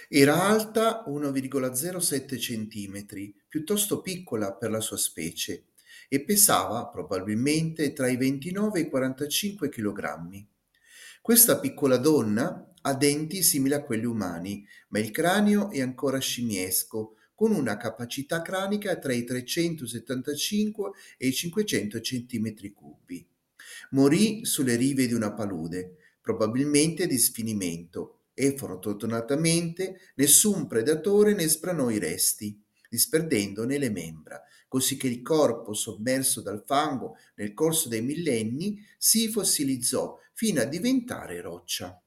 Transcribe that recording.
Era alta 1,07 centimetri, piuttosto piccola per la sua specie, e pesava probabilmente tra i 29 e i 45 kg. Questa piccola donna ha denti simili a quelli umani, ma il cranio è ancora scimmiesco, con una capacità cranica tra i 375 e i 500 centimetri cubi. Morì sulle rive di una palude, probabilmente di sfinimento, e fortunatamente nessun predatore ne sbranò i resti, disperdendone le membra, così che il corpo, sommerso dal fango nel corso dei millenni, si fossilizzò fino a diventare roccia.